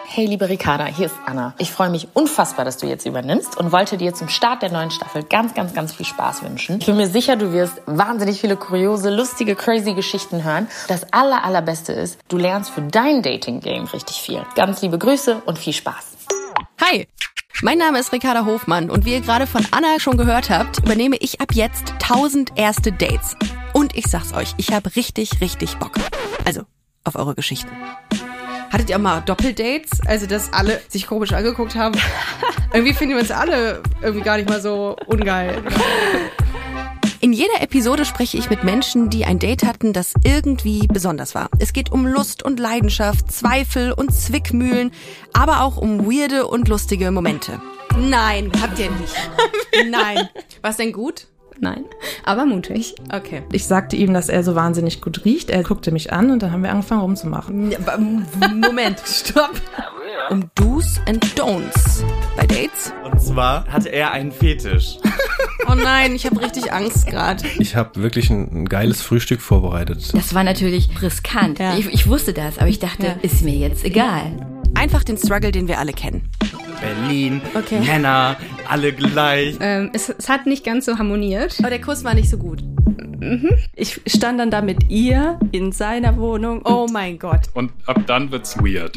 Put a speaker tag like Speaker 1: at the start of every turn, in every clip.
Speaker 1: Hey liebe Ricarda, hier ist Anna. Ich freue mich unfassbar, dass du jetzt übernimmst und wollte dir zum Start der neuen Staffel ganz, ganz, ganz viel Spaß wünschen. Ich bin mir sicher, du wirst wahnsinnig viele kuriose, lustige, crazy Geschichten hören. Das Allerbeste ist, du lernst für dein Dating-Game richtig viel. Ganz liebe Grüße und viel Spaß.
Speaker 2: Hi, mein Name ist Ricarda Hofmann und wie ihr gerade von Anna schon gehört habt, übernehme ich ab jetzt 1000 erste Dates. Und ich sag's euch, ich habe richtig Bock. Also, auf eure Geschichten. Hattet ihr auch mal Doppeldates? Also, dass alle sich komisch angeguckt haben? Irgendwie finden wir uns alle irgendwie gar nicht mal so ungeil. In jeder Episode spreche ich mit Menschen, die ein Date hatten, das irgendwie besonders war. Es geht um Lust und Leidenschaft, Zweifel und Zwickmühlen, aber auch um weirde und lustige Momente. Nein, habt ihr nicht. Nein. War's denn gut?
Speaker 3: Nein, aber mutig.
Speaker 2: Okay.
Speaker 4: Ich sagte ihm, dass er so wahnsinnig gut riecht. Er guckte mich an und dann haben wir angefangen rumzumachen.
Speaker 2: Moment, stopp. Um Do's and Don'ts bei Dates.
Speaker 5: Und zwar hatte er einen Fetisch.
Speaker 2: Oh nein, ich habe richtig Angst gerade.
Speaker 6: Ich habe wirklich ein geiles Frühstück vorbereitet.
Speaker 3: Das war natürlich riskant. Ja. Ich wusste das, aber ich dachte, ist mir jetzt egal.
Speaker 2: Einfach den Struggle, den wir alle kennen.
Speaker 5: Berlin, Männer, alle gleich.
Speaker 3: Es hat nicht ganz so harmoniert.
Speaker 2: Aber der Kuss war nicht so gut.
Speaker 7: Ich stand dann da mit ihr in seiner Wohnung.
Speaker 2: Oh mein Gott.
Speaker 8: Und ab dann wird's weird.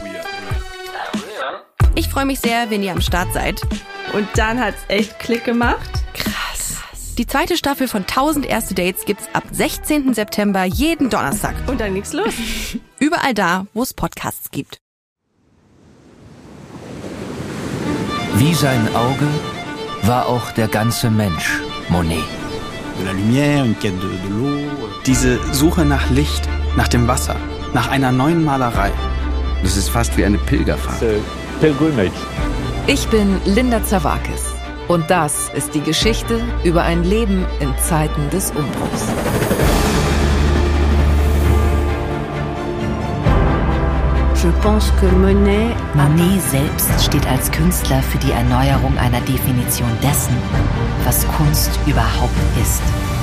Speaker 2: Ich freue mich sehr, wenn ihr am Start seid.
Speaker 7: Und dann hat's echt Klick gemacht.
Speaker 2: Krass. Die zweite Staffel von 1000 erste Dates gibt's ab 16. September jeden Donnerstag.
Speaker 7: Und dann nichts los.
Speaker 2: Überall da, wo es Podcasts gibt.
Speaker 9: Wie sein Auge war auch der ganze Mensch Monet.
Speaker 10: Diese Suche nach Licht, nach dem Wasser, nach einer neuen Malerei.
Speaker 11: Das ist fast wie eine Pilgerfahrt.
Speaker 12: Ich bin Linda Zawakis und das ist die Geschichte über ein Leben in Zeiten des Umbruchs.
Speaker 13: Monet selbst steht als Künstler für die Erneuerung einer Definition dessen, was Kunst überhaupt ist.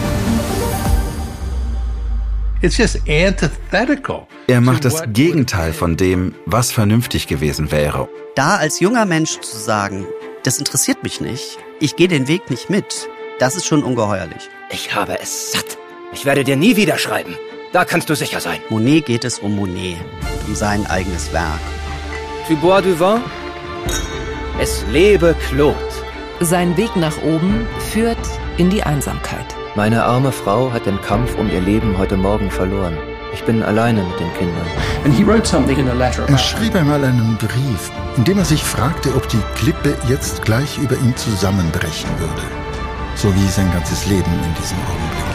Speaker 11: Er macht das Gegenteil von dem, was vernünftig gewesen wäre.
Speaker 14: Da als junger Mensch zu sagen, das interessiert mich nicht, ich gehe den Weg nicht mit, das ist schon ungeheuerlich.
Speaker 15: Ich habe es satt. Ich werde dir nie wieder schreiben. Da kannst du sicher sein.
Speaker 14: Monet geht es um Monet, um sein eigenes Werk.
Speaker 15: Tu bois du vin? Es lebe Claude.
Speaker 12: Sein Weg nach oben führt in die Einsamkeit.
Speaker 16: Meine arme Frau hat den Kampf um ihr Leben heute Morgen verloren. Ich bin alleine mit den Kindern.
Speaker 17: Er schrieb einmal einen Brief, in dem er sich fragte, ob die Klippe jetzt gleich über ihm zusammenbrechen würde. So wie sein ganzes Leben in diesem Augenblick.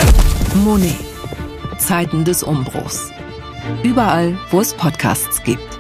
Speaker 12: Monet. Zeiten des Umbruchs. Überall, wo es Podcasts gibt.